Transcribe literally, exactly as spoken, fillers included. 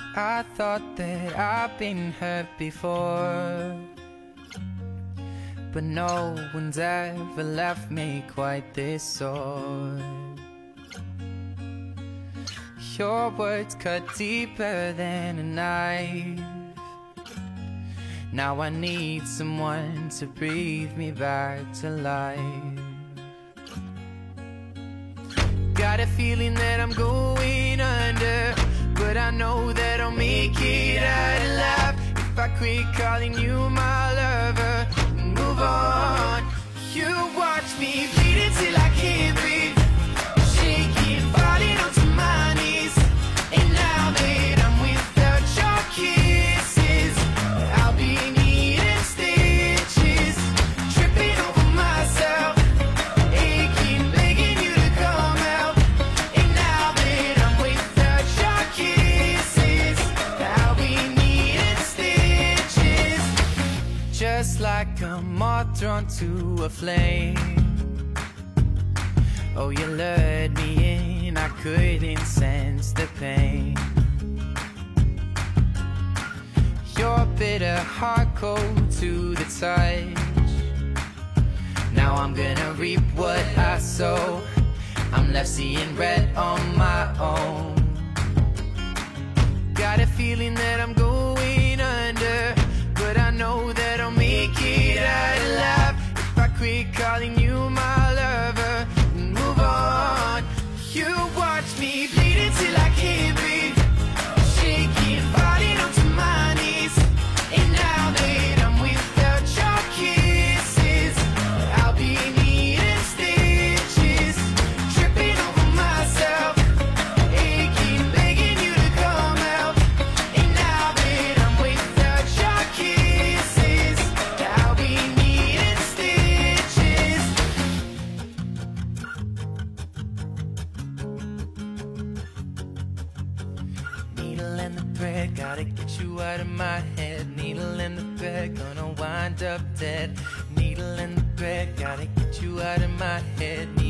I thought that I've been hurt before, but no one's ever left me quite this sore. Your words cut deeper than a knife. Now I need someone to breathe me back to life. Got a feeling that I'm going under, but I know that I'll make it out alive if I quit calling you my lover and move on. You watch me bleed until I can't breathe, shaking, falling onto my knees. And now that I'm without your kisses, I'll be needing stitches, tripping over myself, aching, begging you to come out. And now that I'm without your kisses, I'll be needing stitches, just like a moth drawn to a flame. Oh, you lured me in, I couldn't sense the pain. Your bitter heart cold to the touch. Now I'm gonna reap what I sow. I'm left seeing red on my own. Got a feeling that I'm going under, but I know that I'll make it out alive if I quit calling you my lover and move on. You watch me bleed until I can't breathe, shaking, falling onto my knees. And now that I'm without your kisses, I'll be needing stitches, tripping over myself, aching, begging you to come out. And now that I'm without your kisses, I'll be needing stitches. Needle and the thread, gotta get you out of my head. Needle and the thread, gonna wind up dead. Needle and the thread, gotta get you out of my head. Needle